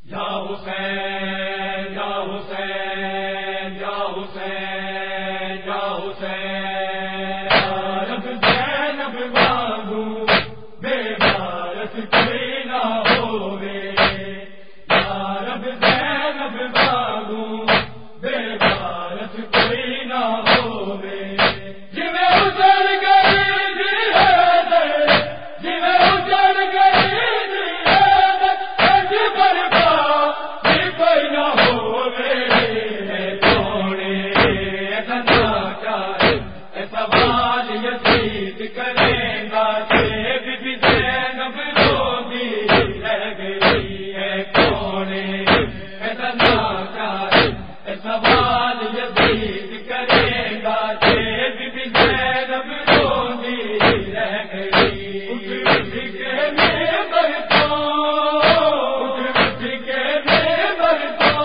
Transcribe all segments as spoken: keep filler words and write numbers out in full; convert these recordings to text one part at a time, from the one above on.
یا حسین یا حسین یا حسین یا حسین رب زینب مانگو بے غارت کوئی نہ ہووے یا رب زینب مانگو بے غارت کوئی نہ ہووے جویں اجڑ گئی دی حیدر جویں اجڑ گئی دی حیدر اج برپا بھی کوئی نہ ہووے سونے ایسا کر اے سوال یزید کرے گا کہ بی بی زینب روندی رہ گئی ہے کون ایسا کر اے سوال یزید کرے گا کہ بی بی زینب روندی رہ گئی اٹھ اٹھ کے منبر تو اٹھ اٹھ کے منبر تو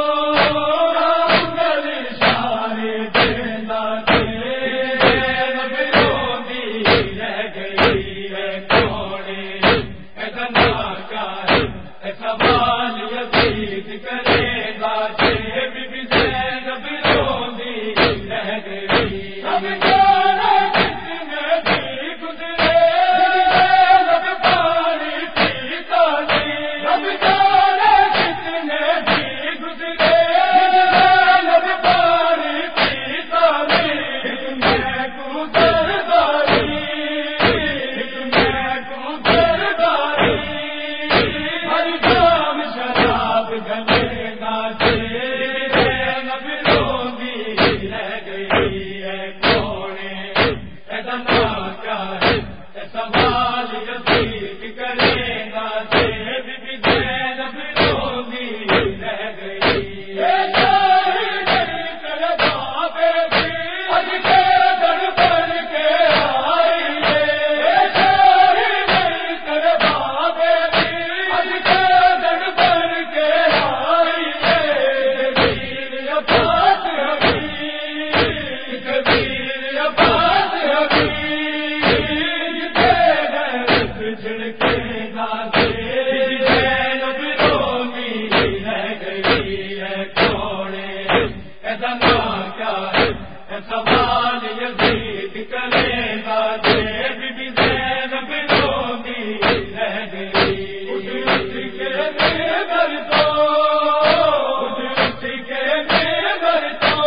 انگل اشارے دینا کہ زینب روندی رہ گئی ہے کون ایسا نہ کر اے سوال یزید کرے گا کہ بی بی زینب روندی رہ گئی اب جانا کتنے بھی گزرے زینب پانی پیتا تھی اب جانا کتنے بھی گزرے زینب پانی پیتا تھی میں کو درباری میں کو درباری ہر جام شراب گلے گا کہ زینب روندی رہ گئی ہے کون ایسا نہ کر اے سوال یزید کرے گا کہ بی بی زینب روندی رہ گئی اے ساری دل کر بابے کی اج کے در پر کے آئی ہے اے ساری دل کر بابے کی اج کے در پر کے آئی ہے کبیر عباس حبیب کبیر عباس حبیب تیرے چھڑکے گا کہ زینب روندی رہ گئی ہے کون ایسا نہ کر اے سوال یزید کرے گا کہ بی بی زینب روندی رہ گئی اٹھ اٹھ کے منبر تو اٹھ اٹھ کے منبر تو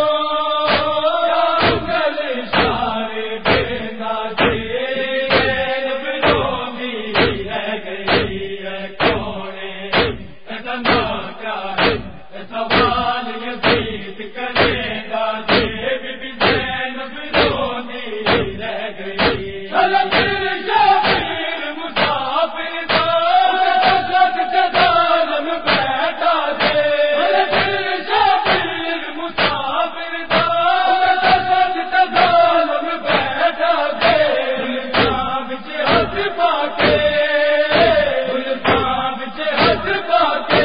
انگل اشارے دینا کہ زینب روندی رہ گئی ہے کون ایسا نہ کر اے سوال یزید کرے گا کہ بی بی زینب روندی رہ گئی چلو پھر شبیر مسافر تھا سچ ظالم بیٹھا تھے پھر شبیر مسافر تھا سچ ظالم بیٹھا تھے گلستان وچ ہاتھ پا کے گلستان وچ ہاتھ پا کے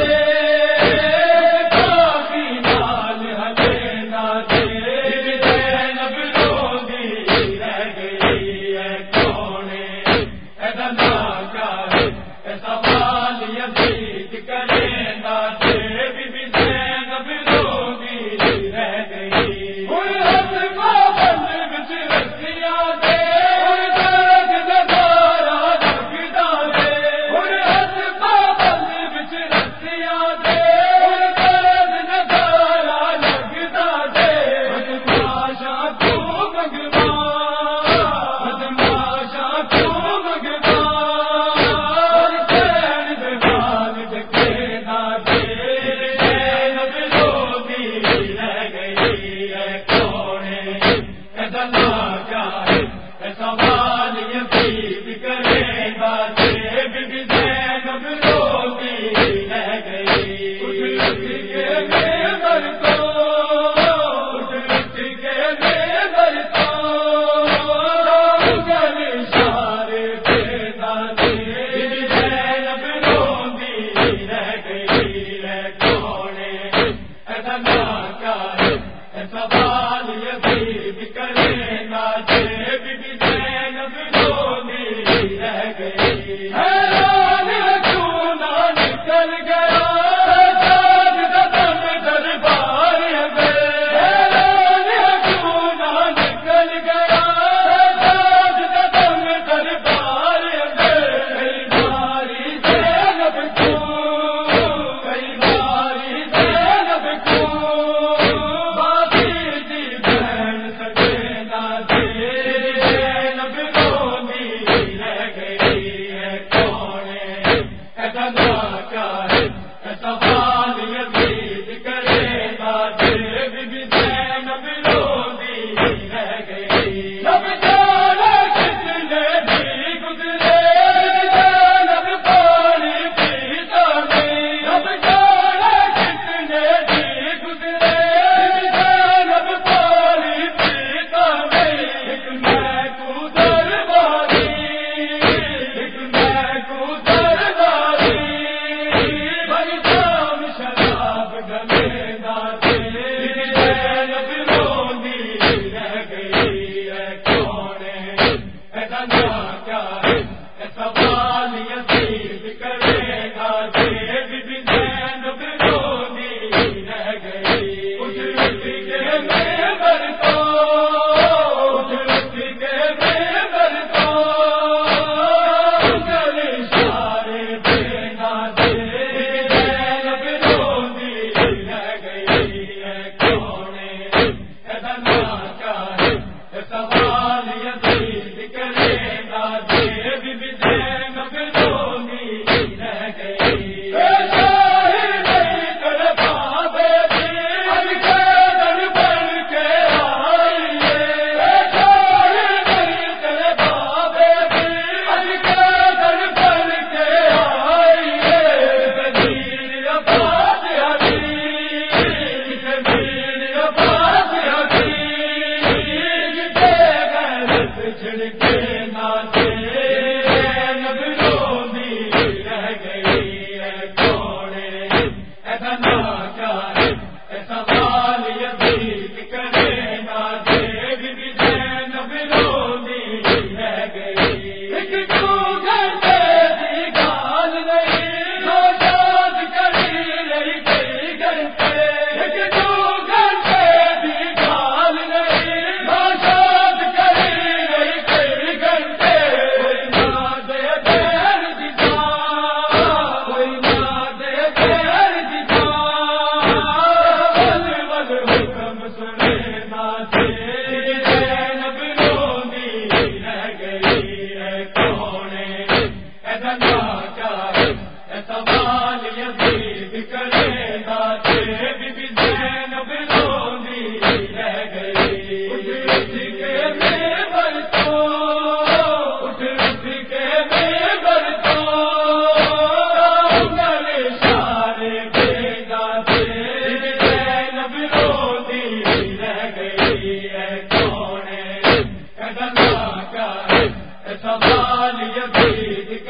کافی نال ہلینا کہ زینب روندی رہ گئی ہے کون ایسا نہ کر اے سوال یزید کرے گا کہ بی بی زینب روندی رہ گئی ہن ہاتھ پابند وچ رسیاں دے ہن درد نظارہ لگدا دے ہن ہاتھ پابند وچ رسیاں دے ہن درد نظارہ لگدا دے بدماشاں کیوں منگوا بدماشاں کیوں منگوا چین دے بال ڈکے گا کہ زینب روندی رہ گئی ہے کون ایسا نہ کر اے سوال یزید کرے گا کہ بی بی زینب روندی رہ گئی اٹھ اٹھ کے منبر تو اٹھ اٹھ کے منبر تو انگل اشارے دینا کہ بی بی زینب روندی رہ گئی ہے کون ایسا نہ کر اے سوال یزید کرے گا کہ بی بی زینب روندی رہ گئی حیران کیوں نہ نکل گیا کیا ہے سوال یزید کرے گا بی بی زینب روندی رہ گئی اب جانا کتنے بھی گزرے زینب پانی پیتا نہیں اب جانا کتنے بھی گزرے زینب پانی پیتا نہیں ایک میں کو درباری ایک میں کو درباری بھائی شام شراب گلے داتے زینب روندی رہ گئی ہے کونے اتنا کیا ہے سوال یزید کرے گا بی بی زینب روندی رہ گئی اٹھ اٹھ کے ممبر کو اٹھ اٹھ کے ممبر کو گل اشارے دینا دے زینب روندی رہ گئی ہے کونے اتنا کیا ہے سوال یزید کرے گا بی بی زینب روندی رہ گئی شاہی نہیں کر پاوے تھی اب قیدر بن کے آئی ہے شاہی نہیں کر پاوے تھی اب قیدر بن کے آئی ہے زمین عباس حبیب زمین عباس حبیب غیرت چھڑکے ناچے زینب روندی رہ گئی ہے کونے اتنا کیا ہے سوال یزید کرے گا بی بی زینب روندی رہ گئی ایک تو گھنٹے دی گال نہیں نوشاد کری رہی گئی گھنٹے ایک تو گھنٹے دی گال نہیں نوشاد کری رہی گئی گھنٹے کوئی نہ دے دیر دکھا کوئی نہ دے دیر دکھا ول ول حکم سنے ناچے زینب روندی رہ گئی ہے کونے اتنا کیا ہے سوال یزید کرے گا بی بی زینب روندی رہ گئی اٹھ اٹھ کے ممبر کو اٹھ اٹھ کے ممبر کو گل اشارے دے گا زینب روندی رہ گئی ہے کونے اتنا کیا ہے سوال یزید